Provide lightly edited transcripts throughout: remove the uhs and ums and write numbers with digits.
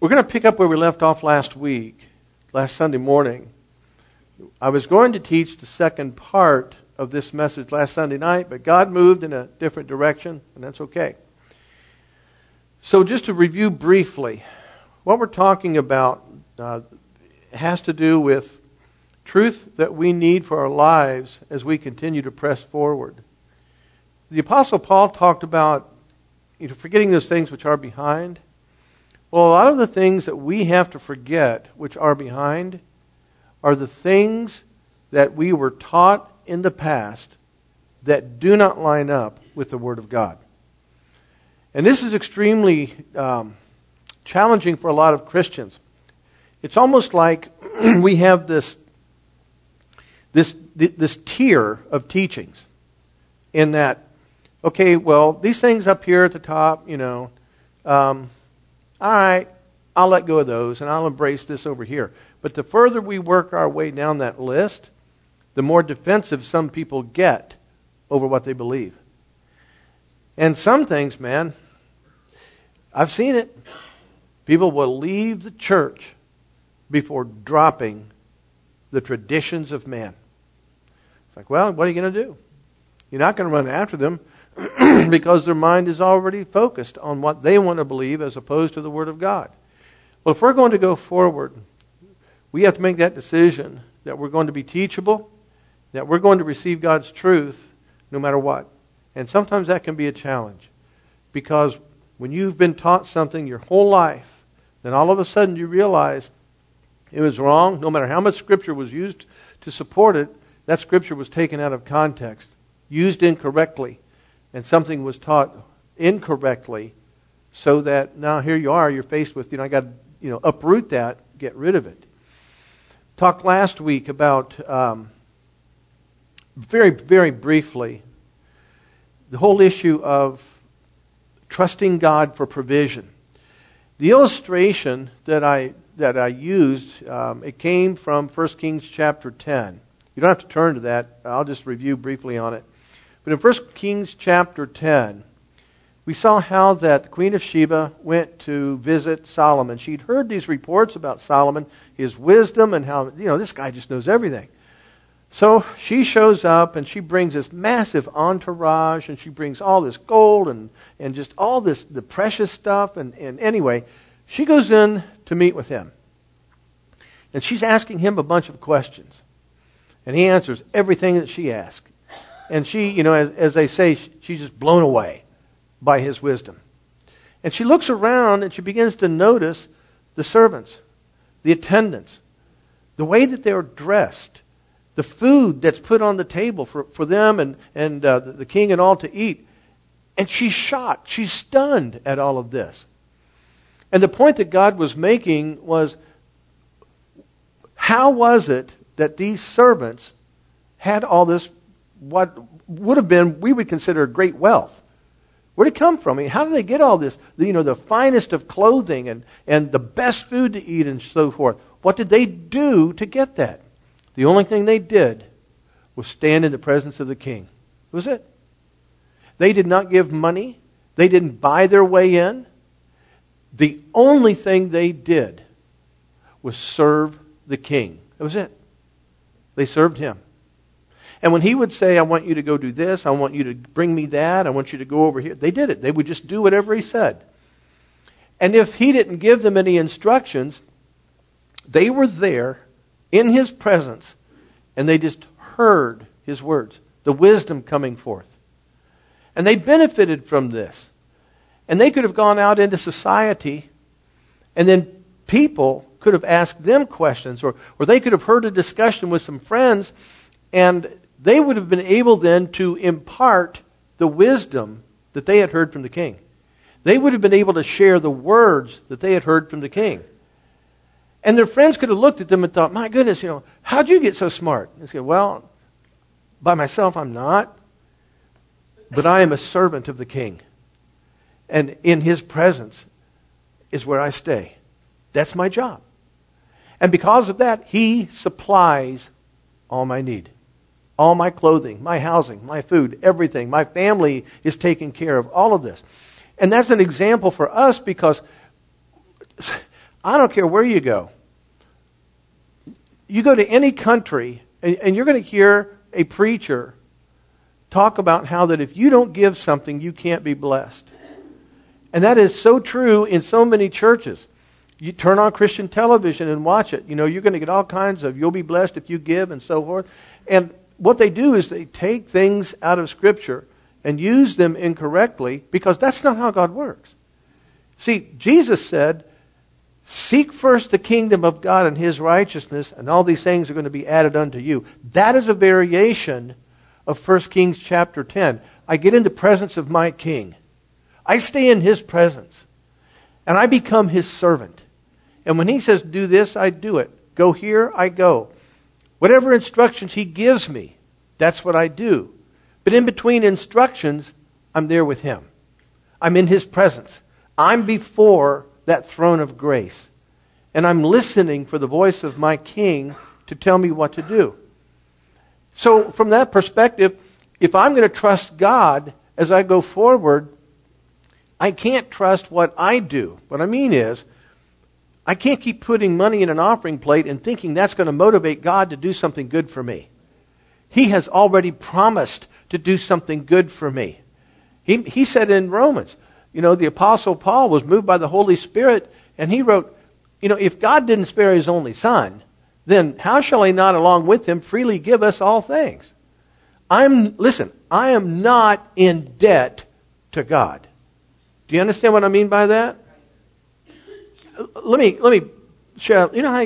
We're going to pick up where we left off last Sunday morning. I was going to teach the second part of this message last Sunday night, but God moved in a different direction, and that's okay. So just to review briefly, what we're talking about has to do with truth that we need for our lives as we continue to press forward. The Apostle Paul talked about forgetting those things which are behind. Well, a lot of the things that we have to forget which are behind are the things that we were taught in the past that do not line up with the Word of God. And this is extremely challenging for a lot of Christians. It's almost like we have this tier of teachings in that, okay, well, these things up here at the top, all right, I'll let go of those and I'll embrace this over here. But the further we work our way down that list, the more defensive some people get over what they believe. And some things, man, I've seen it. People will leave the church before dropping the traditions of man. It's like, well, what are you going to do? You're not going to run after them because their mind is already focused on what they want to believe as opposed to the Word of God. Well, if we're going to go forward, we have to make that decision that we're going to be teachable, that we're going to receive God's truth no matter what. And sometimes that can be a challenge because when you've been taught something your whole life, then all of a sudden you realize it was wrong. No matter how much Scripture was used to support it, that Scripture was taken out of context, used incorrectly, and something was taught incorrectly, so that now here you are, you're faced with, I got to, uproot that, get rid of it. Talked last week about, very, very briefly, the whole issue of trusting God for provision. The illustration that I used, it came from 1 Kings chapter 10. You don't have to turn to that. I'll just review briefly on it. But in 1 Kings chapter 10, we saw how that the Queen of Sheba went to visit Solomon. She'd heard these reports about Solomon, his wisdom, and how, this guy just knows everything. So she shows up and she brings this massive entourage and she brings all this gold and just all this, the precious stuff. And anyway, she goes in to meet with him. And she's asking him a bunch of questions. And he answers everything that she asked. And she, as they say, she's just blown away by his wisdom. And she looks around and she begins to notice the servants, the attendants, the way that they're dressed, the food that's put on the table for them and the king and all to eat. And she's shocked. She's stunned at all of this. And the point that God was making was, how was it that these servants had all this, what would have been, we would consider great wealth? Where did it come from? How did they get all this? The finest of clothing and the best food to eat and so forth. What did they do to get that? The only thing they did was stand in the presence of the king. That was it. They did not give money. They didn't buy their way in. The only thing they did was serve the king. That was it. They served him. And when he would say, I want you to go do this, I want you to bring me that, I want you to go over here, they did it. They would just do whatever he said. And if he didn't give them any instructions, they were there in his presence, and they just heard his words, the wisdom coming forth. And they benefited from this. And they could have gone out into society, and then people could have asked them questions, or they could have heard a discussion with some friends, and they would have been able then to impart the wisdom that they had heard from the king. They would have been able to share the words that they had heard from the king. And their friends could have looked at them and thought, my goodness, how'd you get so smart? And they said, well, by myself I'm not, but I am a servant of the king. And in his presence is where I stay. That's my job. And because of that, he supplies all my need. All my clothing, my housing, my food, everything. My family is taken care of, all of this. And that's an example for us because I don't care where you go. You go to any country, and you're going to hear a preacher talk about how that if you don't give something, you can't be blessed. And that is so true in so many churches. You turn on Christian television and watch it. You're going to get all kinds of, you'll be blessed if you give and so forth. And what they do is they take things out of Scripture and use them incorrectly because that's not how God works. See, Jesus said, seek first the kingdom of God and His righteousness, and all these things are going to be added unto you. That is a variation of 1 Kings chapter 10. I get in the presence of my king. I stay in His presence. And I become His servant. And when He says, do this, I do it. Go here, I go. Whatever instructions He gives me, that's what I do. But in between instructions, I'm there with Him. I'm in His presence. I'm before that throne of grace. And I'm listening for the voice of my King to tell me what to do. So from that perspective, if I'm going to trust God as I go forward, I can't trust what I do. What I mean is, I can't keep putting money in an offering plate and thinking that's going to motivate God to do something good for me. He has already promised to do something good for me. He said in Romans, the Apostle Paul was moved by the Holy Spirit, and he wrote, if God didn't spare His only Son, then how shall He not along with Him freely give us all things? I am not in debt to God. Do you understand what I mean by that? Let me share.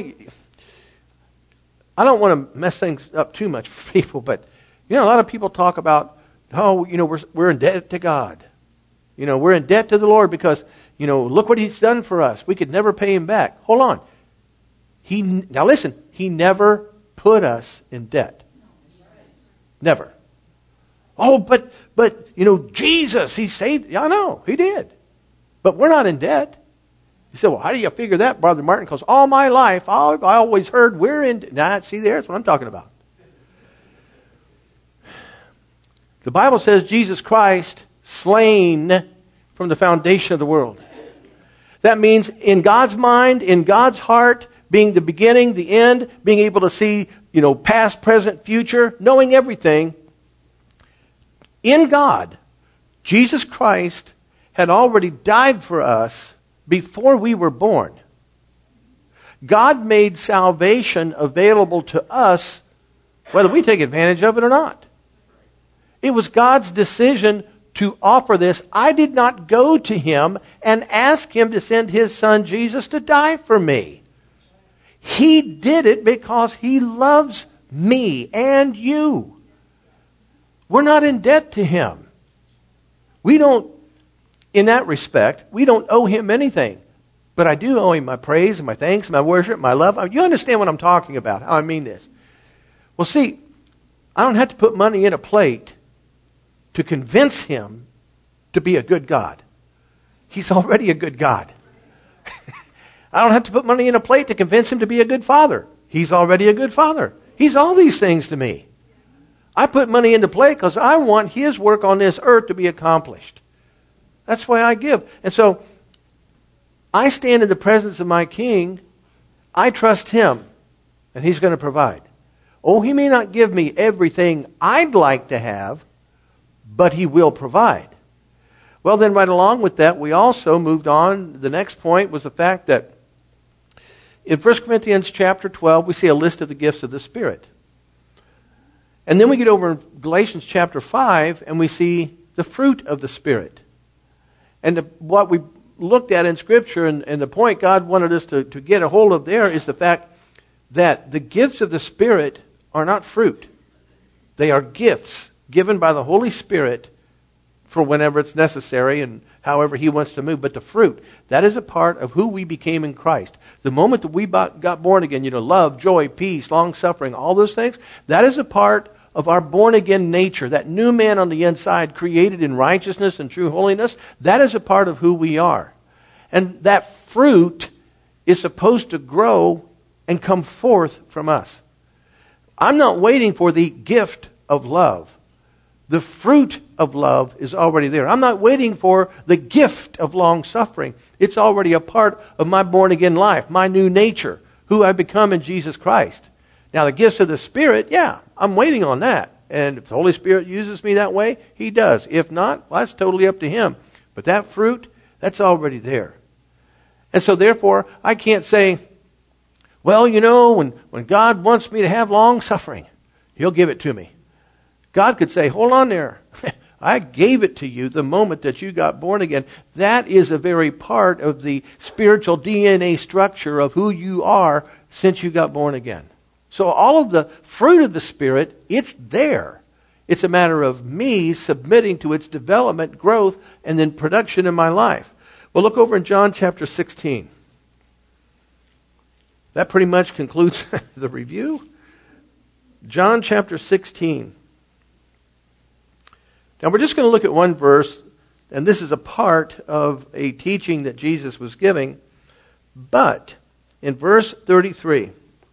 I don't want to mess things up too much for people, but a lot of people talk about, we're in debt to God. We're in debt to the Lord because, look what He's done for us. We could never pay Him back. Hold on. Now listen, He never put us in debt. Never. Oh, but Jesus, He saved. Yeah, I know, He did. But we're not in debt. You say, well, how do you figure that, Brother Martin? Because all my life, I always heard we're in debt. Nah, see, that's what I'm talking about. The Bible says Jesus Christ slain from the foundation of the world. That means in God's mind, in God's heart, being the beginning, the end, being able to see, past, present, future, knowing everything. In God, Jesus Christ had already died for us before we were born. God made salvation available to us whether we take advantage of it or not. It was God's decision to offer this. I did not go to Him and ask Him to send His Son Jesus to die for me. He did it because He loves me and you. We're not in debt to Him. We don't, in that respect, we don't owe Him anything. But I do owe Him my praise and my thanks, my worship, my love. You understand what I'm talking about, how I mean this. Well, see, I don't have to put money in a plate to convince Him to be a good God. He's already a good God. I don't have to put money in a plate to convince Him to be a good father. He's already a good father. He's all these things to me. I put money in the plate because I want His work on this earth to be accomplished. That's why I give. And so, I stand in the presence of my King. I trust Him, and He's going to provide. Oh, He may not give me everything I'd like to have, but He will provide. Well, then right along with that, we also moved on. The next point was the fact that in 1 Corinthians chapter 12, we see a list of the gifts of the Spirit. And then we get over in Galatians chapter 5, and we see the fruit of the Spirit. And what we looked at in Scripture, and the point God wanted us to get a hold of there is the fact that the gifts of the Spirit are not fruit. They are gifts given by the Holy Spirit for whenever it's necessary and however He wants to move. But the fruit, that is a part of who we became in Christ. The moment that we got born again, love, joy, peace, long-suffering, all those things, that is a part of our born-again nature, that new man on the inside created in righteousness and true holiness. That is a part of who we are. And that fruit is supposed to grow and come forth from us. I'm not waiting for the gift of love. The fruit of love is already there. I'm not waiting for the gift of long suffering. It's already a part of my born again life, my new nature, who I become in Jesus Christ. Now the gifts of the Spirit, yeah, I'm waiting on that. And if the Holy Spirit uses me that way, He does. If not, well, that's totally up to Him. But that fruit, that's already there. And so therefore, I can't say, well, when God wants me to have long suffering, He'll give it to me. God could say, hold on there. I gave it to you the moment that you got born again. That is a very part of the spiritual DNA structure of who you are since you got born again. So all of the fruit of the Spirit, it's there. It's a matter of me submitting to its development, growth, and then production in my life. Well, look over in John chapter 16. That pretty much concludes the review. John chapter 16. Now we're just going to look at one verse, and this is a part of a teaching that Jesus was giving. But in verse 33,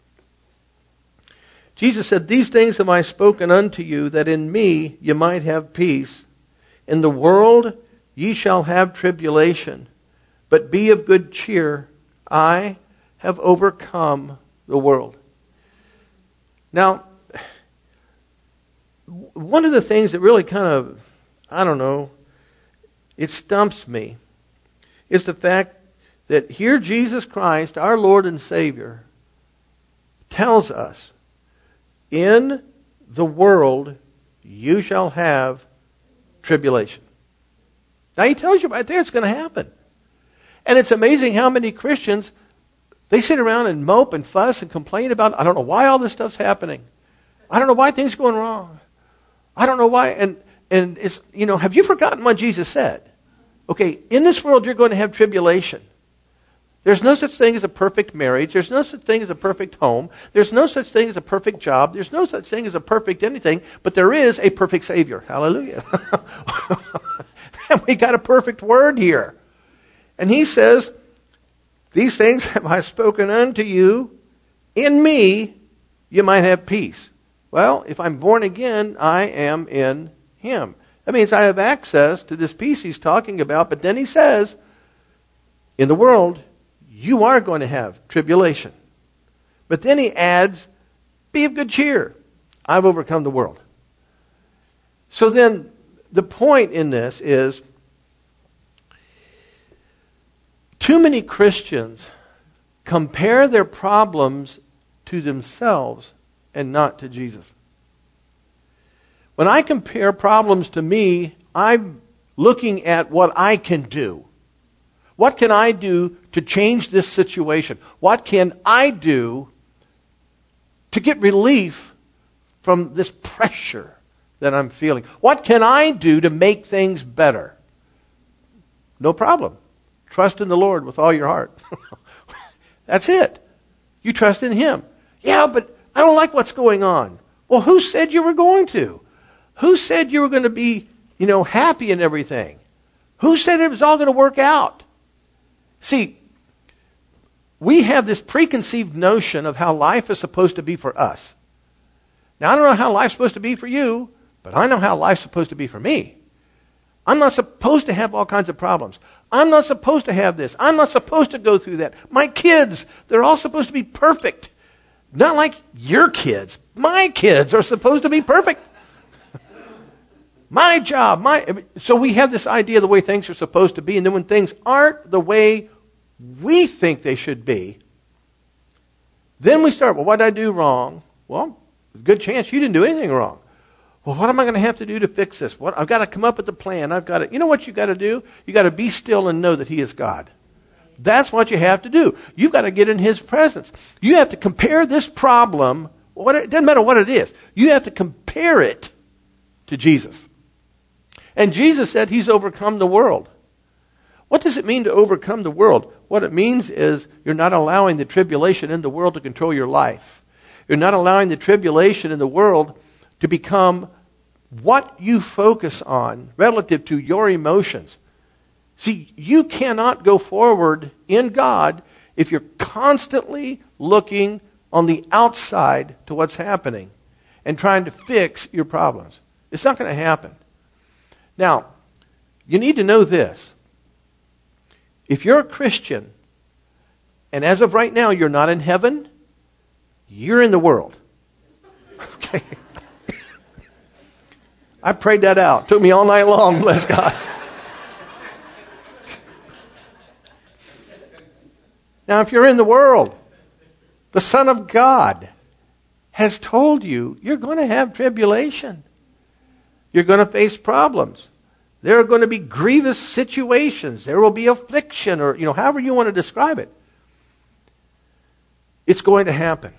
Jesus said, "These things have I spoken unto you, that in me ye might have peace. In the world ye shall have tribulation, but be of good cheer. I have overcome the world." Now, one of the things that really kind of, it stumps me, is the fact that here Jesus Christ, our Lord and Savior, tells us, in the world you shall have tribulation. Now He tells you right there it's going to happen. And it's amazing how many Christians, they sit around and mope and fuss and complain about, I don't know why all this stuff's happening. I don't know why things are going wrong. I don't know why. And it's, have you forgotten what Jesus said? Okay, in this world you're going to have tribulation. There's no such thing as a perfect marriage. There's no such thing as a perfect home. There's no such thing as a perfect job. There's no such thing as a perfect anything. But there is a perfect Savior. Hallelujah. And we got a perfect word here. And He says, "These things have I spoken unto you. In me you might have peace." Well, if I'm born again, I am in Him. That means I have access to this peace He's talking about. But then He says, in the world, you are going to have tribulation. But then He adds, be of good cheer. I've overcome the world. So then, the point in this is, too many Christians compare their problems to themselves and not to Jesus. When I compare problems to me, I'm looking at what I can do. What can I do to change this situation? What can I do to get relief from this pressure that I'm feeling? What can I do to make things better? No problem. Trust in the Lord with all your heart. That's it. You trust in Him. Yeah, but I don't like what's going on. Well, who said you were going to? Who said you were going to be, happy and everything? Who said it was all going to work out? See, we have this preconceived notion of how life is supposed to be for us. Now, I don't know how life's supposed to be for you, but I know how life's supposed to be for me. I'm not supposed to have all kinds of problems. I'm not supposed to have this. I'm not supposed to go through that. My kids, they're all supposed to be perfect. Not like your kids. My kids are supposed to be perfect. My job, so we have this idea of the way things are supposed to be, and then when things aren't the way we think they should be, then we start, well, what did I do wrong? Well, there's a good chance you didn't do anything wrong. Well, what am I going to have to do to fix this? I've got to come up with a plan. You know what you got to do? You got to be still and know that He is God. That's what you have to do. You've got to get in His presence. You have to compare this problem, it doesn't matter what it is. You have to compare it to Jesus. And Jesus said He's overcome the world. What does it mean to overcome the world? What it means is you're not allowing the tribulation in the world to control your life. You're not allowing the tribulation in the world to become what you focus on relative to your emotions. See, you cannot go forward in God if you're constantly looking on the outside to what's happening and trying to fix your problems. It's not going to happen. Now, you need to know this. If you're a Christian, and as of right now you're not in heaven, you're in the world. Okay? I prayed that out. Took me all night long, bless God. Now, if you're in the world, the Son of God has told you you're going to have tribulation. You're going to face problems. There are going to be grievous situations. There will be affliction, or however you want to describe it. It's going to happen.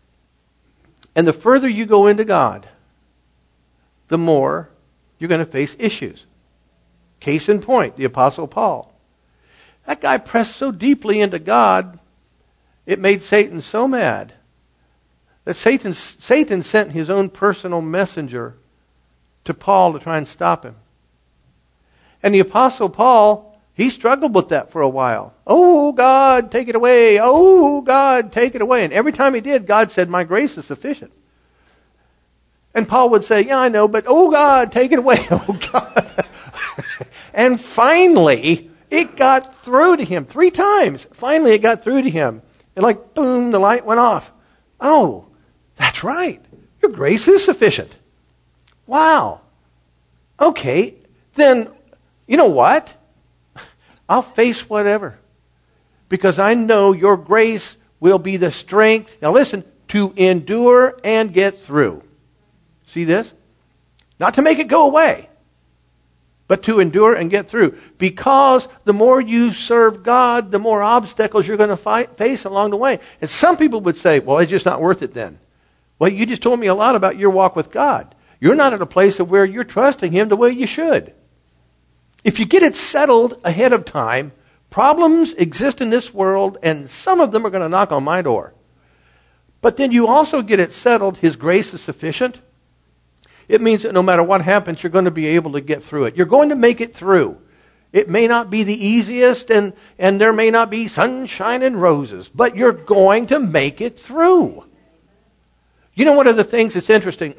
And the further you go into God, the more you're going to face issues. Case in point, the Apostle Paul. That guy pressed so deeply into God, it made Satan so mad that Satan sent his own personal messenger to Paul to try and stop him. And the Apostle Paul, he struggled with that for a while. Oh, God, take it away. Oh, God, take it away. And every time he did, God said, my grace is sufficient. And Paul would say, yeah, I know, but oh, God, take it away. Oh, God. And finally, it got through to him 3 times. Finally, it got through to him. And like, boom, the light went off. Oh, that's right. Your grace is sufficient. Wow. Okay, then, you know what? I'll face whatever. Because I know your grace will be the strength, now listen, to endure and get through. See this? Not to make it go away, but to endure and get through. Because the more you serve God, the more obstacles you're going to face along the way. And some people would say, well, it's just not worth it then. Well, you just told me a lot about your walk with God. You're not at a place of where you're trusting Him the way you should. If you get it settled ahead of time, problems exist in this world, and some of them are going to knock on my door. But then you also get it settled, His grace is sufficient. It means that no matter what happens, you're going to be able to get through it. You're going to make it through. It may not be the easiest, and there may not be sunshine and roses, but you're going to make it through. You know, one of the things that's interesting,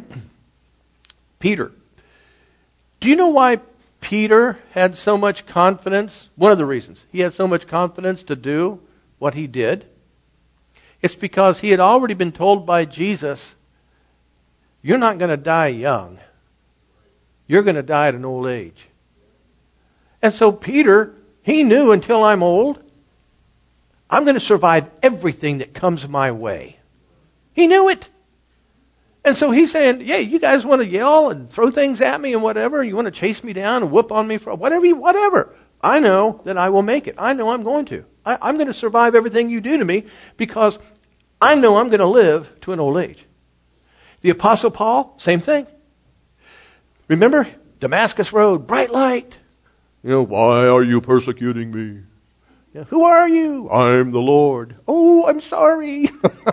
Peter. Do you know why Peter had so much confidence? One of the reasons he had so much confidence to do what he did. It's because he had already been told by Jesus, you're not going to die young. You're going to die at an old age. And so Peter, he knew until I'm old, I'm going to survive everything that comes my way. He knew it. And so he's saying, yeah, you guys want to yell and throw things at me and whatever. You want to chase me down and whoop on me for whatever. I know that I will make it. I know I'm going to. I'm going to survive everything you do to me because I know I'm going to live to an old age. The Apostle Paul, same thing. Remember, Damascus Road, bright light. Why are you persecuting me? Who are you? I'm the Lord. Oh, I'm sorry.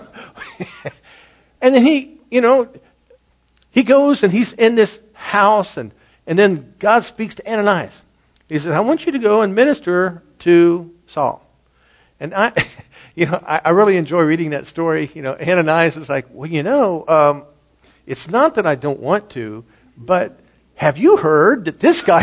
And then he goes and he's in this house and then God speaks to Ananias. He says, I want you to go and minister to Saul. And I really enjoy reading that story. Ananias is like, well, it's not that I don't want to, but have you heard that this guy...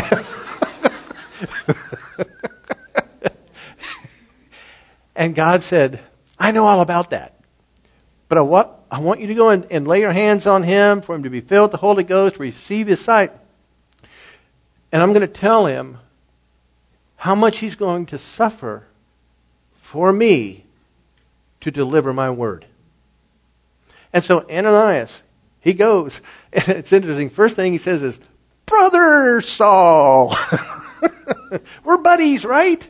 And God said, I know all about that. But I want you to go and lay your hands on him for him to be filled with the Holy Ghost, receive his sight. And I'm going to tell him how much he's going to suffer for me to deliver my word. And so Ananias, he goes. And it's interesting. First thing he says is, Brother Saul. We're buddies, right?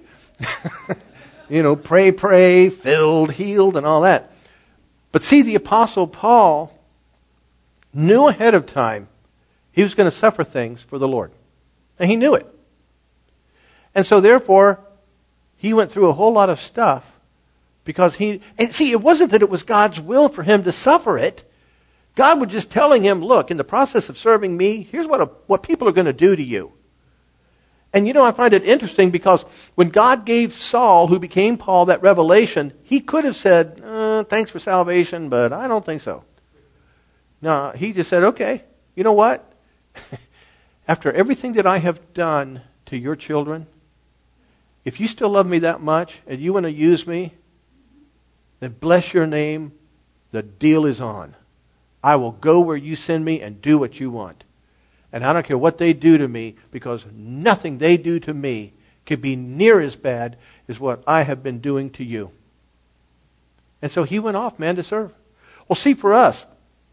Pray, filled, healed, and all that. But see, the Apostle Paul knew ahead of time he was going to suffer things for the Lord. And he knew it. And so therefore, he went through a whole lot of stuff because and see, it wasn't that it was God's will for him to suffer it. God was just telling him, look, in the process of serving me, here's what people are going to do to you. And I find it interesting because when God gave Saul, who became Paul, that revelation, he could have said, thanks for salvation, but I don't think so. No, he just said, okay, you know what? after everything that I have done to your children, if you still love me that much and you want to use me, then bless your name. The deal is on. I will go where you send me and do what you want. And I don't care what they do to me, because nothing they do to me could be near as bad as what I have been doing to you. And so he went off, man, to serve. Well, see, for us,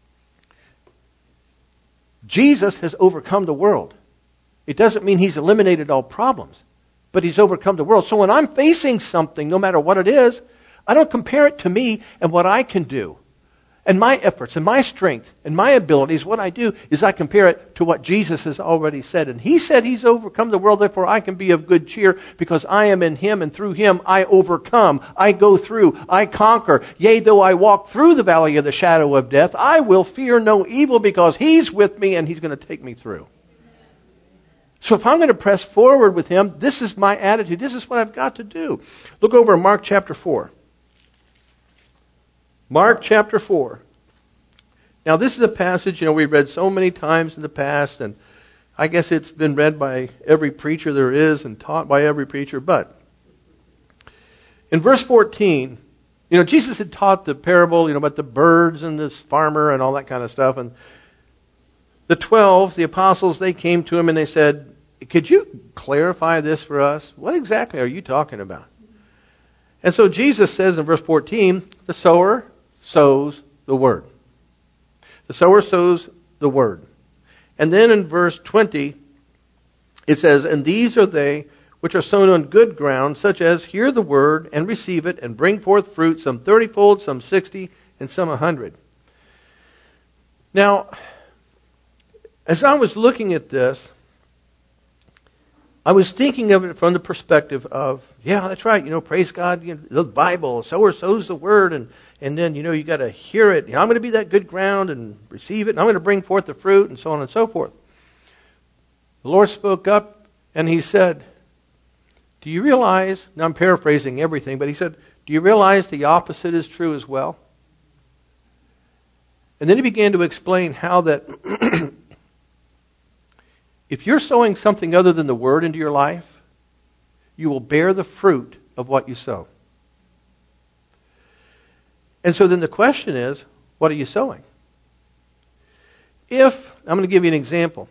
Jesus has overcome the world. It doesn't mean he's eliminated all problems, but he's overcome the world. So when I'm facing something, no matter what it is, I don't compare it to me and what I can do, and my efforts, and my strength, and my abilities. What I do is I compare it to what Jesus has already said. And he said he's overcome the world, therefore I can be of good cheer, because I am in him, and through him I overcome. I go through, I conquer. Yea, though I walk through the valley of the shadow of death, I will fear no evil, because he's with me and he's going to take me through. So if I'm going to press forward with him, this is my attitude. This is what I've got to do. Look over in Mark chapter 4. Mark chapter 4. Now this is a passage, we've read so many times in the past, and I guess it's been read by every preacher there is and taught by every preacher. But in verse 14, Jesus had taught the parable, about the birds and this farmer and all that kind of stuff. And the 12, the apostles, they came to him and they said, could you clarify this for us? What exactly are you talking about? And so Jesus says in verse 14, the sower sows the word. The sower sows the word. And then in verse 20, it says, and these are they which are sown on good ground, such as hear the word and receive it and bring forth fruit, some 30-fold, some 60, and some 100. Now, as I was looking at this, I was thinking of it from the perspective of, yeah, that's right, praise God, the Bible, sower sows the word, and then, you got to hear it. I'm going to be that good ground and receive it, and I'm going to bring forth the fruit, and so on and so forth. The Lord spoke up, and he said, do you realize, now I'm paraphrasing everything, but he said, do you realize the opposite is true as well? And then he began to explain how that if you're sowing something other than the word into your life, you will bear the fruit of what you sow. And so then the question is, what are you sowing? I'm going to give you an example.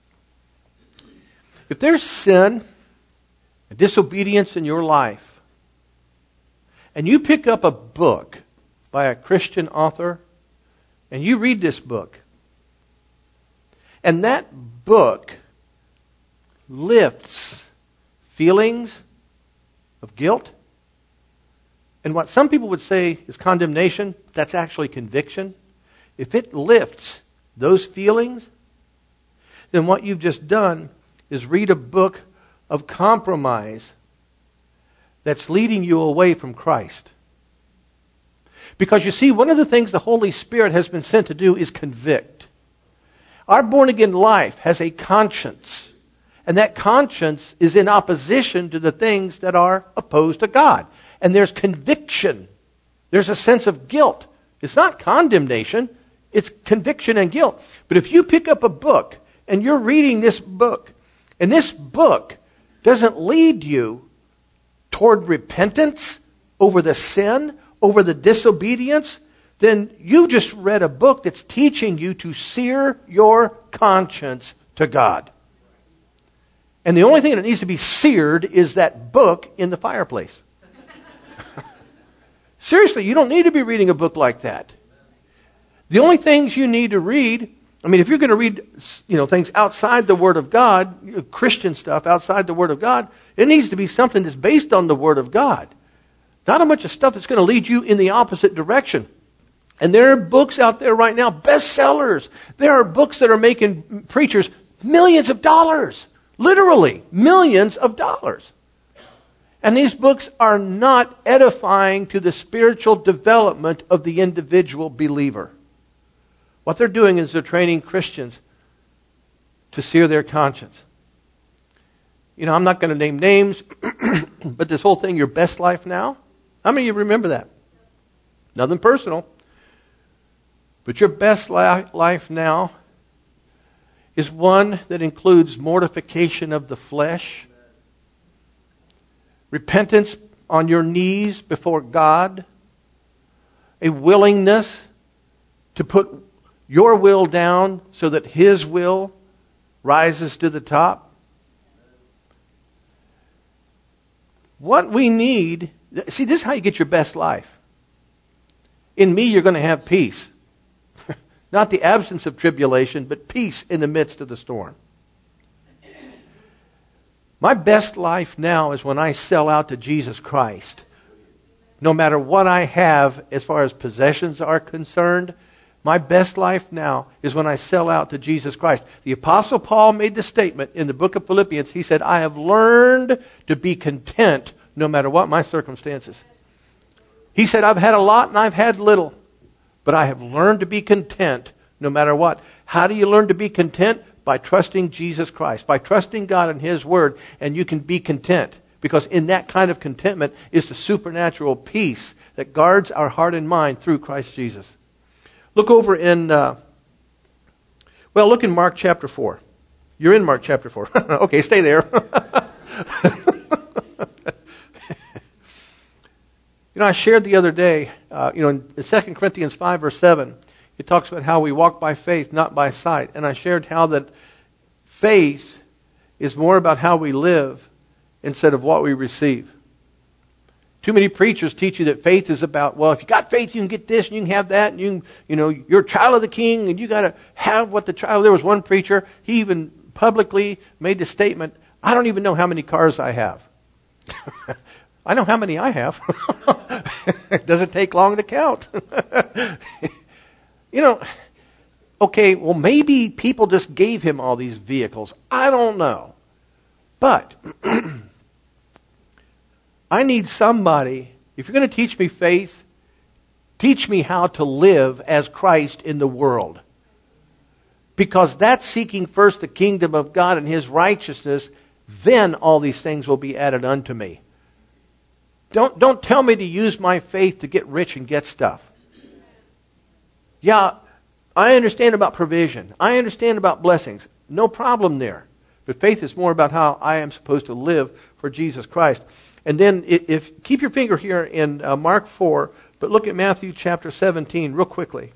If there's sin, disobedience in your life, and you pick up a book by a Christian author, and you read this book, and that book lifts feelings of guilt, and what some people would say is condemnation, that's actually conviction. If it lifts those feelings, then what you've just done is read a book of compromise that's leading you away from Christ. Because you see, one of the things the Holy Spirit has been sent to do is convict. Our born-again life has a conscience, and that conscience is in opposition to the things that are opposed to God. And there's conviction. There's a sense of guilt. It's not condemnation. It's conviction and guilt. But if you pick up a book and you're reading this book, and this book doesn't lead you toward repentance over the sin, over the disobedience, then you just read a book that's teaching you to sear your conscience to God. And the only thing that needs to be seared is that book in the fireplace. Seriously, you don't need to be reading a book like that. The only things you need to read, if you're going to read, things outside the Word of God, Christian stuff outside the Word of God, it needs to be something that's based on the Word of God. Not a bunch of stuff that's going to lead you in the opposite direction. And there are books out there right now, bestsellers. There are books that are making preachers millions of dollars. Literally, millions of dollars. And these books are not edifying to the spiritual development of the individual believer. What they're doing is they're training Christians to sear their conscience. I'm not going to name names, but this whole thing, Your Best Life Now, how many of you remember that? Nothing personal. But Your Best Life Now is one that includes mortification of the flesh, repentance on your knees before God, a willingness to put your will down so that His will rises to the top. What we need, see, this is how you get your best life. In me, you're going to have peace. Not the absence of tribulation, but peace in the midst of the storm. My best life now is when I sell out to Jesus Christ. No matter what I have as far as possessions are concerned, my best life now is when I sell out to Jesus Christ. The Apostle Paul made the statement in the book of Philippians. He said, I have learned to be content no matter what my circumstances. He said, I've had a lot and I've had little, but I have learned to be content no matter what. How do you learn to be content? By trusting Jesus Christ, by trusting God and His Word, and you can be content. Because in that kind of contentment is the supernatural peace that guards our heart and mind through Christ Jesus. Look over in, look in Mark chapter 4. You're in Mark chapter 4. Okay, stay there. I shared the other day, in 2 Corinthians 5 verse 7, it talks about how we walk by faith, not by sight. And I shared how that faith is more about how we live instead of what we receive. Too many preachers teach you that faith is about, well, if you got faith, you can get this and you can have that, and you're a child of the King, and you got to have what the child. There was one preacher, he even publicly made the statement, I don't even know how many cars I have. I know how many I have. It doesn't take long to count. Okay, well, maybe people just gave him all these vehicles. I don't know. But I need somebody, if you're going to teach me faith, teach me how to live as Christ in the world. Because that's seeking first the kingdom of God and His righteousness, then all these things will be added unto me. Don't tell me to use my faith to get rich and get stuff. Yeah, I understand about provision. I understand about blessings. No problem there. But faith is more about how I am supposed to live for Jesus Christ. And then keep your finger here in Mark 4, but look at Matthew chapter 17 real quickly.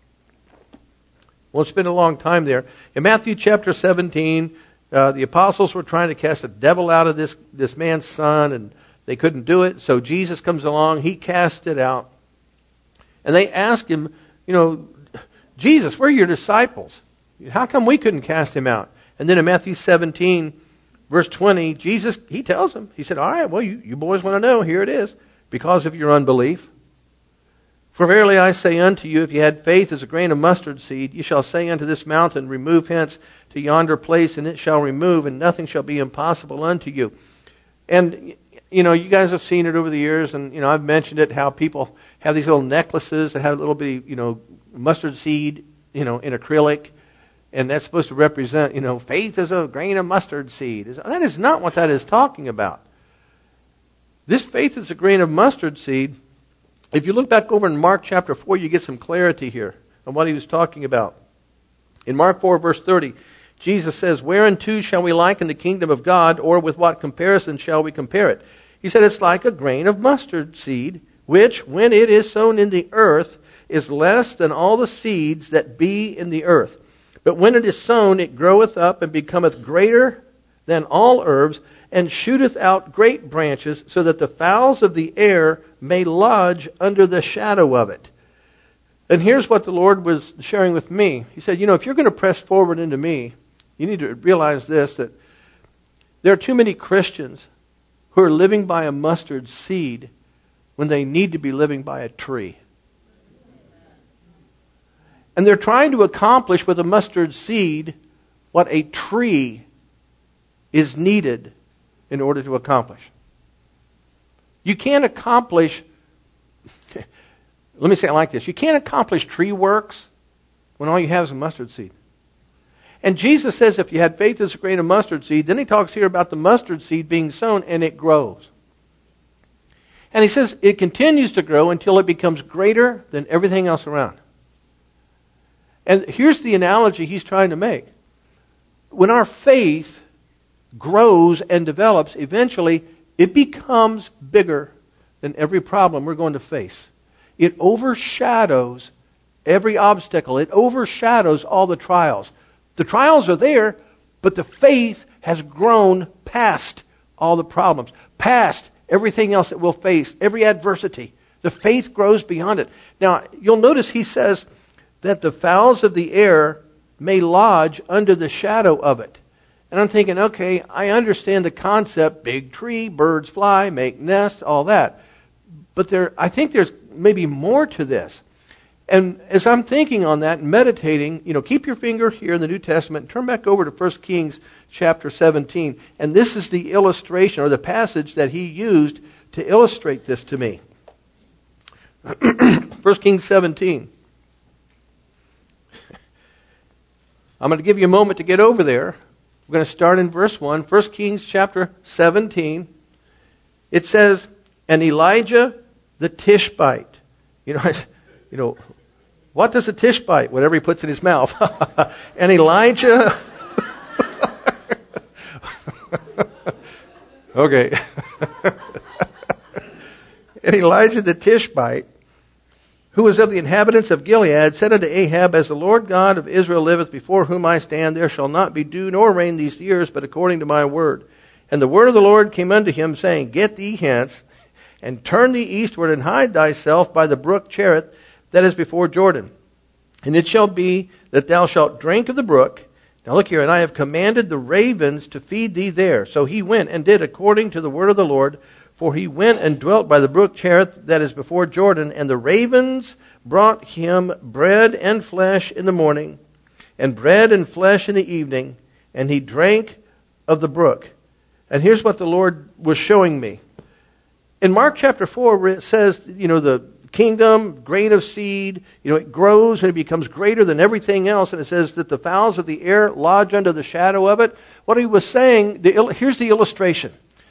Won't spend a long time there. In Matthew chapter 17, the apostles were trying to cast a devil out of this man's son, and they couldn't do it. So Jesus comes along. He casts it out. And they ask him, Jesus, we're your disciples. How come we couldn't cast him out? And then in Matthew 17, verse 20, Jesus, He tells them, He said, all right, well, you boys want to know. Here it is. Because of your unbelief. For verily I say unto you, if you had faith as a grain of mustard seed, you shall say unto this mountain, remove hence to yonder place, and it shall remove, and nothing shall be impossible unto you. And, you guys have seen it over the years, and, I've mentioned it, how people have these little necklaces that have a little bit, mustard seed, in acrylic. And that's supposed to represent, faith is a grain of mustard seed. That is not what that is talking about. This faith is a grain of mustard seed. If you look back over in Mark chapter 4, you get some clarity here on what He was talking about. In Mark 4, verse 30, Jesus says, whereunto shall we liken the kingdom of God, or with what comparison shall we compare it? He said, it's like a grain of mustard seed, which, when it is sown in the earth, is less than all the seeds that be in the earth. But when it is sown, it groweth up and becometh greater than all herbs, and shooteth out great branches, so that the fowls of the air may lodge under the shadow of it. And here's what the Lord was sharing with me. He said, if you're going to press forward into me, you need to realize this, that there are too many Christians who are living by a mustard seed when they need to be living by a tree. And they're trying to accomplish with a mustard seed what a tree is needed in order to accomplish. You can't accomplish, let me say it like this, you can't accomplish tree works when all you have is a mustard seed. And Jesus says if you had faith as a grain of mustard seed, then He talks here about the mustard seed being sown and it grows. And He says it continues to grow until it becomes greater than everything else around. And here's the analogy He's trying to make. when our faith grows and develops, eventually it becomes bigger than every problem we're going to face. It overshadows every obstacle. It overshadows all the trials. The trials are there, but the faith has grown past all the problems, past everything else that we'll face, every adversity. The faith grows beyond it. Now, you'll notice he says that the fowls of the air may lodge under the shadow of it. And I'm thinking, okay, I understand the concept, big tree, birds fly, make nests, all that. But I think there's maybe more to this. And as I'm thinking on that and meditating, keep your finger here in the New Testament and turn back over to 1 Kings chapter 17. And this is the illustration or the passage that he used to illustrate this to me. 1 Kings 17. I'm going to give you a moment to get over there. We're going to start in verse 1. 1 Kings chapter 17. It says, and Elijah the Tishbite. What does a Tishbite? Whatever he puts in his mouth. And Elijah... Okay. And Elijah the Tishbite, who was of the inhabitants of Gilead, said unto Ahab, as the Lord God of Israel liveth, before whom I stand, there shall not be dew nor rain these years, but according to my word. And the word of the Lord came unto him, saying, get thee hence, and turn thee eastward, and hide thyself by the brook Cherith, that is before Jordan. And it shall be that thou shalt drink of the brook. Now look here, and I have commanded the ravens to feed thee there. So he went and did according to the word of the Lord, for he went and dwelt by the brook Cherith, that is before Jordan, and the ravens brought him bread and flesh in the morning, and bread and flesh in the evening, and he drank of the brook. And here's what the Lord was showing me. In Mark chapter 4, where it says, the kingdom, grain of seed, it grows and it becomes greater than everything else, and it says that the fowls of the air lodge under the shadow of it. What he was saying, here's the illustration.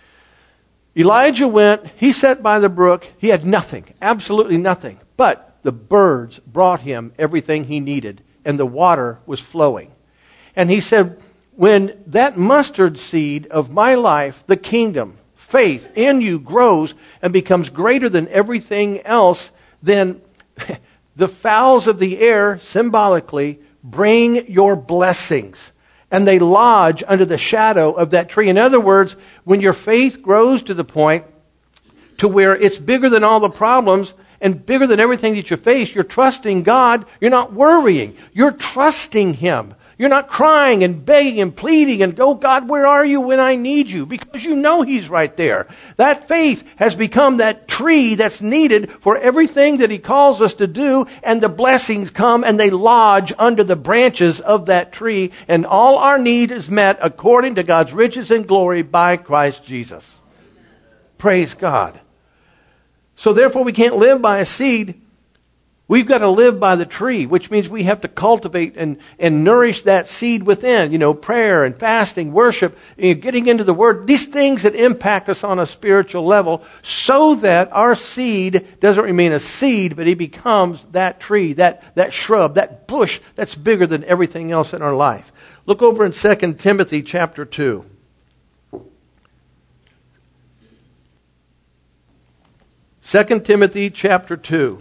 Elijah went, he sat by the brook, he had nothing, absolutely nothing. But the birds brought him everything he needed, and the water was flowing. And he said, when that mustard seed of my life, the kingdom, faith in you grows and becomes greater than everything else, then the fowls of the air, symbolically, bring your blessings. And they lodge under the shadow of that tree. In other words, when your faith grows to the point to where it's bigger than all the problems and bigger than everything that you face, you're trusting God. You're not worrying. You're trusting Him. You're not crying and begging and pleading and, oh God, where are you when I need you? Because you know He's right there. That faith has become that tree that's needed for everything that He calls us to do, and the blessings come and they lodge under the branches of that tree, and all our need is met according to God's riches and glory by Christ Jesus. Praise God. So therefore we can't live by a seed. We've got to live by the tree, which means we have to cultivate and nourish that seed within. Prayer and fasting, worship, getting into the Word. These things that impact us on a spiritual level, so that our seed doesn't remain a seed, but it becomes that tree, that shrub, that bush that's bigger than everything else in our life. Look over in 2 Timothy chapter 2. 2 Timothy chapter 2.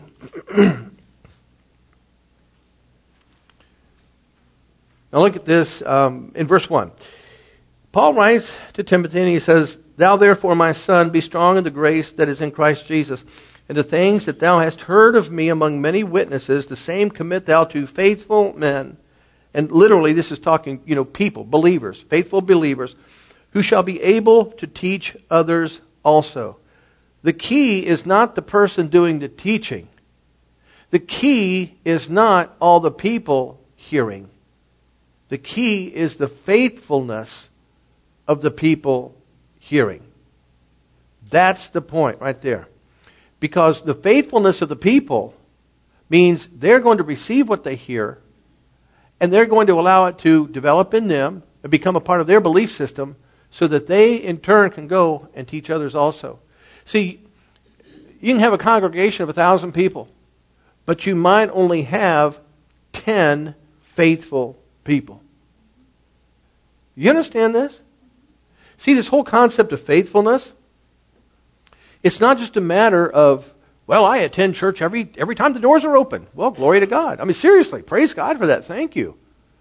Now look at this in verse 1. Paul writes to Timothy and he says, thou therefore, my son, be strong in the grace that is in Christ Jesus. And the things that thou hast heard of me among many witnesses, the same commit thou to faithful men. And literally this is talking, people, believers, faithful believers, who shall be able to teach others also. The key is not the person doing the teaching. The key is not all the people hearing. The key is the faithfulness of the people hearing. That's the point right there. Because the faithfulness of the people means they're going to receive what they hear, and they're going to allow it to develop in them and become a part of their belief system, so that they in turn can go and teach others also. See, you can have a congregation of 1,000 people, but you might only have 10 faithful people. You understand this? See, this whole concept of faithfulness, it's not just a matter of, well, I attend church every time the doors are open. Well, glory to God. I mean, seriously, praise God for that. Thank you.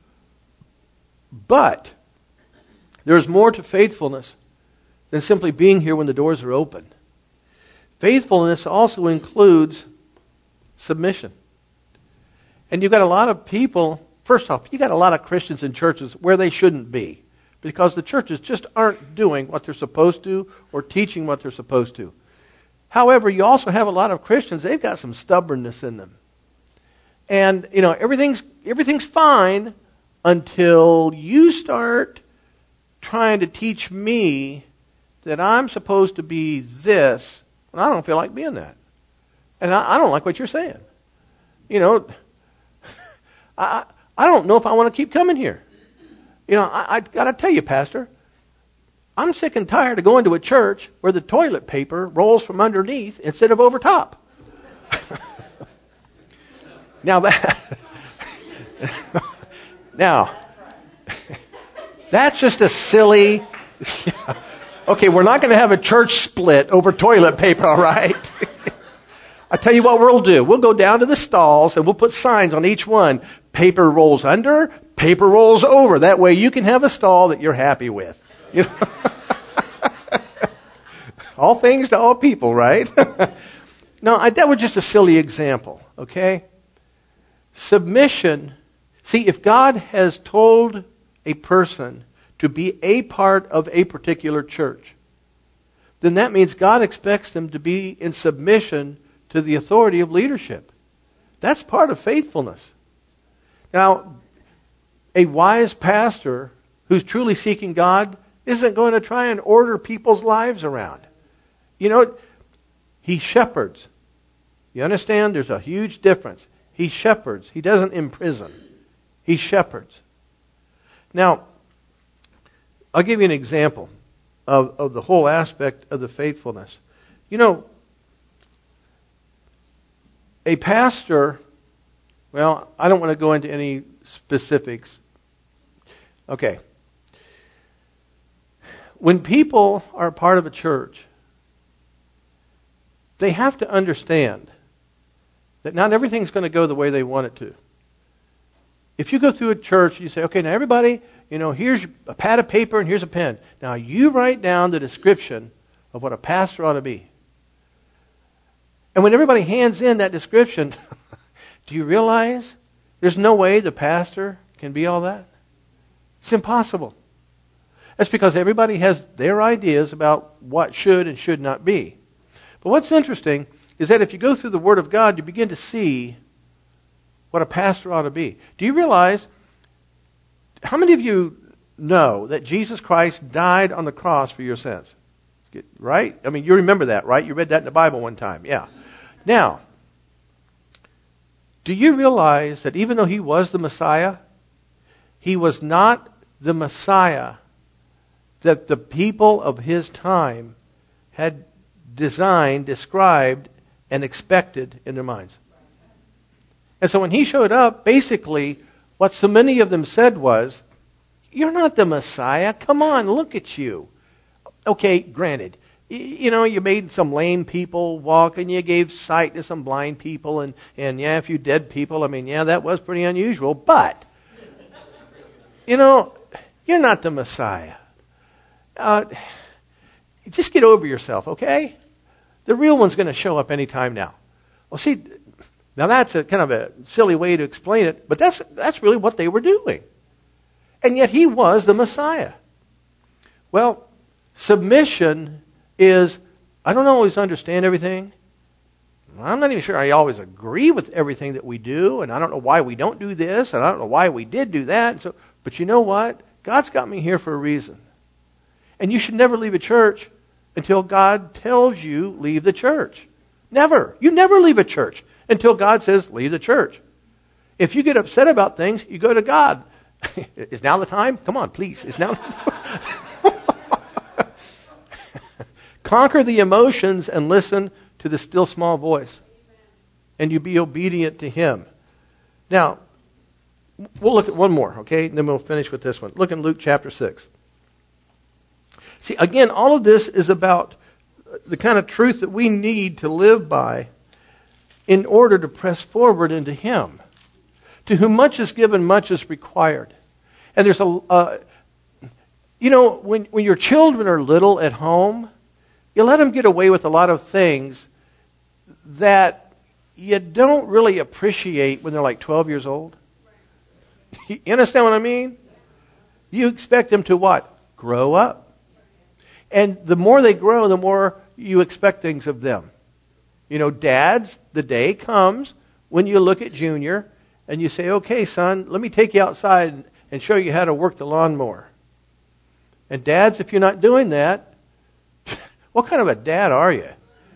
But there's more to faithfulness than simply being here when the doors are open. Faithfulness also includes submission. And you've got a lot of people, first off, you've got a lot of Christians in churches where they shouldn't be, because the churches just aren't doing what they're supposed to or teaching what they're supposed to. However, you also have a lot of Christians, they've got some stubbornness in them. And, everything's fine until you start trying to teach me that I'm supposed to be this, and I don't feel like being that. And I don't like what you're saying. I don't know if I want to keep coming here. I got to tell you, Pastor, I'm sick and tired of going to a church where the toilet paper rolls from underneath instead of over top. Now, that's just a silly... Okay, we're not going to have a church split over toilet paper, all right? I tell you what we'll do. We'll go down to the stalls and we'll put signs on each one. Paper rolls under, paper rolls over. That way you can have a stall that you're happy with. All things to all people, right? No, that was just a silly example, okay? Submission. See, if God has told a person to be a part of a particular church, then that means God expects them to be in submission to the authority of leadership. That's part of faithfulness. Now, a wise pastor who's truly seeking God isn't going to try and order people's lives around. He shepherds. You understand? There's a huge difference. He shepherds. He doesn't imprison. He shepherds. Now, I'll give you an example of the whole aspect of the faithfulness. A pastor, well, I don't want to go into any specifics. Okay. When people are part of a church, they have to understand that not everything's going to go the way they want it to. If you go through a church, you say, okay, now everybody, here's a pad of paper and here's a pen. Now you write down the description of what a pastor ought to be. And when everybody hands in that description, do you realize there's no way the pastor can be all that? It's impossible. That's because everybody has their ideas about what should and should not be. But what's interesting is that if you go through the Word of God, you begin to see what a pastor ought to be. Do you realize, how many of you know that Jesus Christ died on the cross for your sins? Right? I mean, you remember that, right? You read that in the Bible one time. Yeah. Now, do you realize that even though he was the Messiah, he was not the Messiah that the people of his time had designed, described, and expected in their minds? And so when he showed up, basically, what so many of them said was, you're not the Messiah. Come on, look at you. Okay, granted, you made some lame people walk, and you gave sight to some blind people, and yeah, a few dead people. I mean, yeah, that was pretty unusual. But, you're not the Messiah. Just get over yourself, okay? The real one's going to show up any time now. Well, see, now that's a kind of a silly way to explain it, but that's really what they were doing. And yet he was the Messiah. Well, submission is, I don't always understand everything. I'm not even sure I always agree with everything that we do, and I don't know why we don't do this, and I don't know why we did do that. But you know what? God's got me here for a reason. And you should never leave a church until God tells you leave the church. Never. You never leave a church until God says leave the church. If you get upset about things, you go to God. Is now the time? Come on, please. Is now the time? Conquer the emotions and listen to the still small voice. And you be obedient to him. Now, We'll look at one more, okay? And then we'll finish with this one. Look in Luke chapter 6. See, again, all of this is about the kind of truth that we need to live by in order to press forward into Him. To whom much is given, much is required. And there's when your children are little at home, you let them get away with a lot of things that you don't really appreciate when they're like 12 years old. You understand what I mean? You expect them to what? Grow up. And the more they grow, the more you expect things of them. Dads, the day comes when you look at Junior and you say, okay, son, let me take you outside and show you how to work the lawnmower. And dads, if you're not doing that, what kind of a dad are you?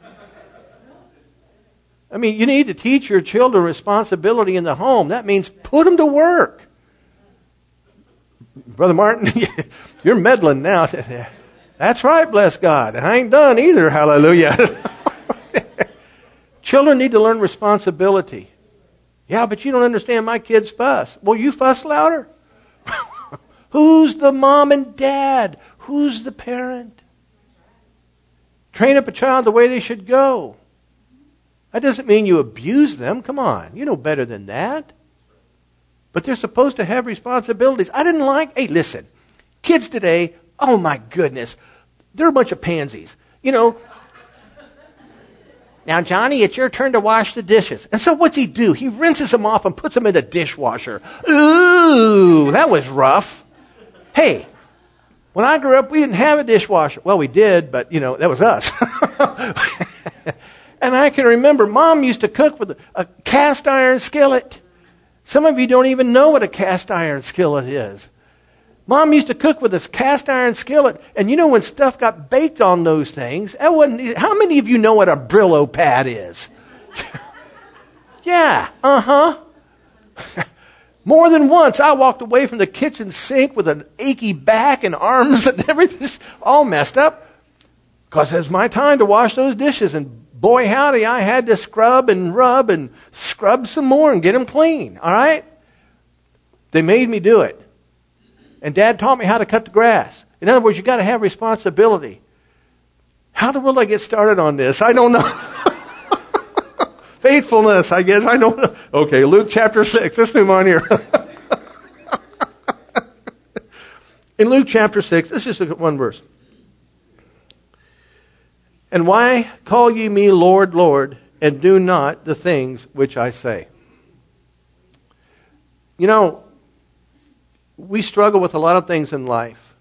I mean, you need to teach your children responsibility in the home. That means put them to work. Brother Martin, you're meddling now. That's right, bless God. I ain't done either, hallelujah. Children need to learn responsibility. Yeah, but you don't understand, my kids fuss. Well, you fuss louder. Who's the mom and dad? Who's the parent? Train up a child the way they should go. That doesn't mean you abuse them. Come on, you know better than that. But they're supposed to have responsibilities. Hey, listen, kids today, oh my goodness, they're a bunch of pansies. Now, Johnny, it's your turn to wash the dishes. And so what's he do? He rinses them off and puts them in the dishwasher. Ooh, that was rough. Hey, when I grew up, we didn't have a dishwasher. Well, we did, but, that was us. And I can remember Mom used to cook with a cast iron skillet. Some of you don't even know what a cast iron skillet is. Mom used to cook with this cast iron skillet, and when stuff got baked on those things, how many of you know what a Brillo pad is? Yeah, More than once, I walked away from the kitchen sink with an achy back and arms and everything all messed up, because it was my time to wash those dishes, and boy howdy, I had to scrub and rub and scrub some more and get them clean, all right? They made me do it. And Dad taught me how to cut the grass. In other words, you got to have responsibility. How will I get started on this? I don't know. Faithfulness, I guess. I don't know. Okay, Luke chapter 6. Let's move on here. In Luke chapter 6, let's just look at one verse. And why call ye me Lord, Lord, and do not the things which I say? We struggle with a lot of things in life.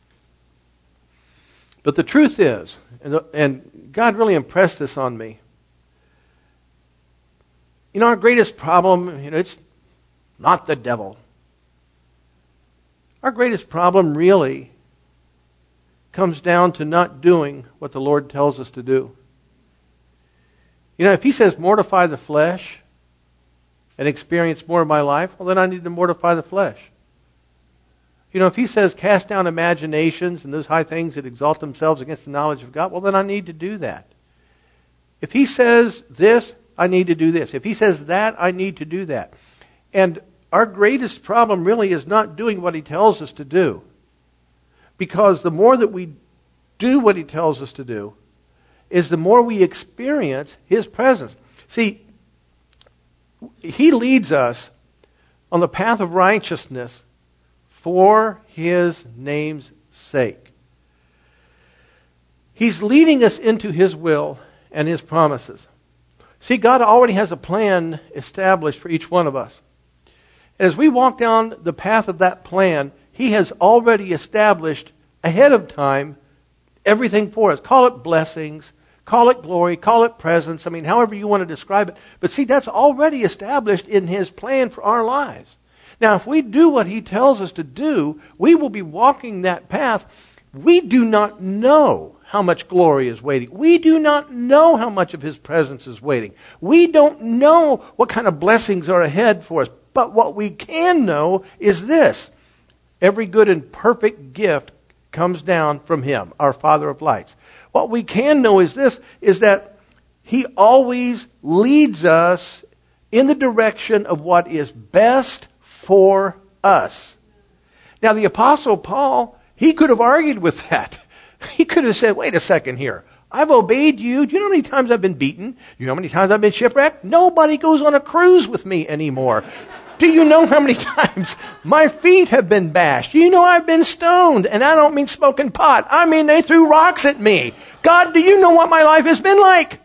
But the truth is, and God really impressed this on me, our greatest problem, it's not the devil. Our greatest problem really comes down to not doing what the Lord tells us to do. If He says mortify the flesh and experience more of my life, well, then I need to mortify the flesh. If He says cast down imaginations and those high things that exalt themselves against the knowledge of God, well, then I need to do that. If He says this, I need to do this. If He says that, I need to do that. And our greatest problem really is not doing what He tells us to do. Because the more that we do what He tells us to do, is the more we experience His presence. See, He leads us on the path of righteousness for His name's sake. He's leading us into His will and His promises. See, God already has a plan established for each one of us. And as we walk down the path of that plan, He has already established ahead of time everything for us. Call it blessings, call it glory, call it presence. However you want to describe it. But see, that's already established in His plan for our lives. Now, if we do what He tells us to do, we will be walking that path. We do not know how much glory is waiting. We do not know how much of His presence is waiting. We don't know what kind of blessings are ahead for us. But what we can know is this: every good and perfect gift comes down from Him, our Father of lights. What we can know is this, is that He always leads us in the direction of what is best for us. Now, the Apostle Paul, he could have argued with that. He could have said, wait a second here. I've obeyed you. Do you know how many times I've been beaten? Do you know how many times I've been shipwrecked? Nobody goes on a cruise with me anymore. Do you know how many times my feet have been bashed? Do you know I've been stoned? And I don't mean smoking pot. I mean they threw rocks at me. God, do you know what my life has been like?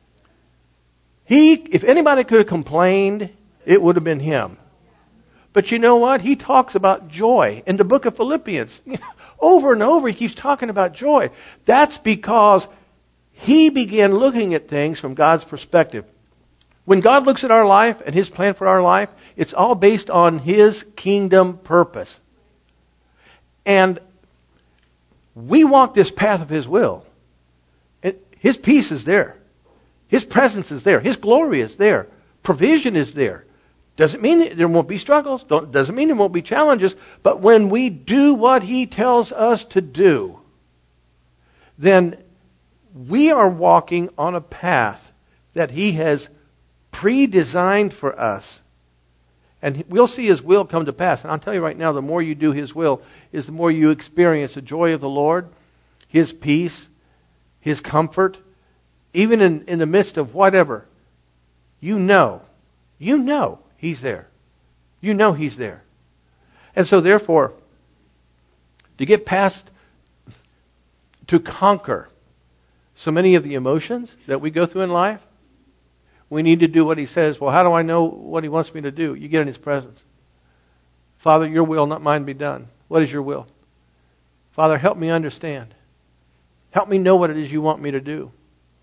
If anybody could have complained, it would have been him. But you know what? He talks about joy in the book of Philippians. Over and over, he keeps talking about joy. That's because he began looking at things from God's perspective. When God looks at our life and his plan for our life, it's all based on his kingdom purpose. And we walk this path of his will. His peace is there. His presence is there. His glory is there. Provision is there. Doesn't mean that there won't be struggles. Doesn't mean there won't be challenges. But when we do what he tells us to do, then we are walking on a path that he has pre-designed for us. And we'll see his will come to pass. And I'll tell you right now, the more you do his will, is the more you experience the joy of the Lord, his peace, his comfort, even in the midst of whatever. You know he's there. You know he's there. And so therefore, to get past, to conquer so many of the emotions that we go through in life, we need to do what he says. Well, how do I know what he wants me to do? You get in his presence. Father, your will, not mine, be done. What is your will? Father, help me understand. Help me know what it is you want me to do.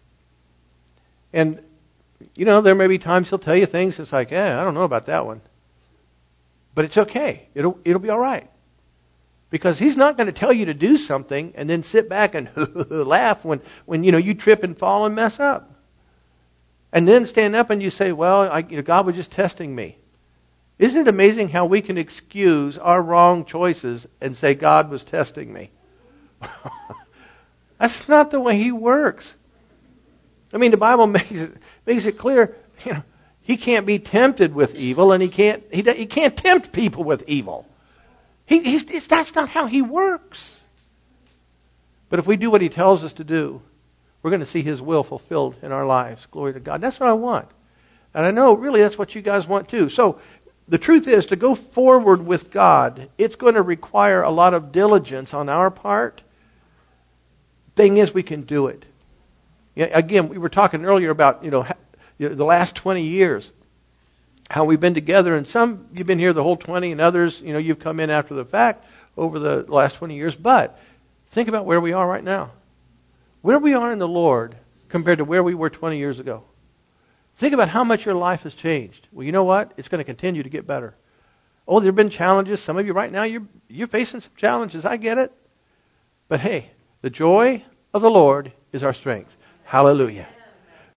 And, there may be times he'll tell you things, it's like, I don't know about that one. But it's okay. It'll be all right. Because he's not going to tell you to do something and then sit back and laugh when you trip and fall and mess up. And then stand up and you say, well, God was just testing me. Isn't it amazing how we can excuse our wrong choices and say God was testing me? That's not the way he works. I mean, the Bible makes it clear, he can't be tempted with evil, and he can't tempt people with evil. That's not how he works. But if we do what he tells us to do, we're going to see his will fulfilled in our lives. Glory to God. That's what I want. And I know really that's what you guys want too. So the truth is, to go forward with God, it's going to require a lot of diligence on our part. Thing is, we can do it. Again, we were talking earlier about, the last 20 years, how we've been together, and some, you've been here the whole 20, and others, you've come in after the fact over the last 20 years. But think about where we are right now. Where we are in the Lord compared to where we were 20 years ago. Think about how much your life has changed. Well, you know what? It's going to continue to get better. Oh, there have been challenges. Some of you right now, you're facing some challenges. I get it. But hey, the joy of the Lord is our strength. Hallelujah.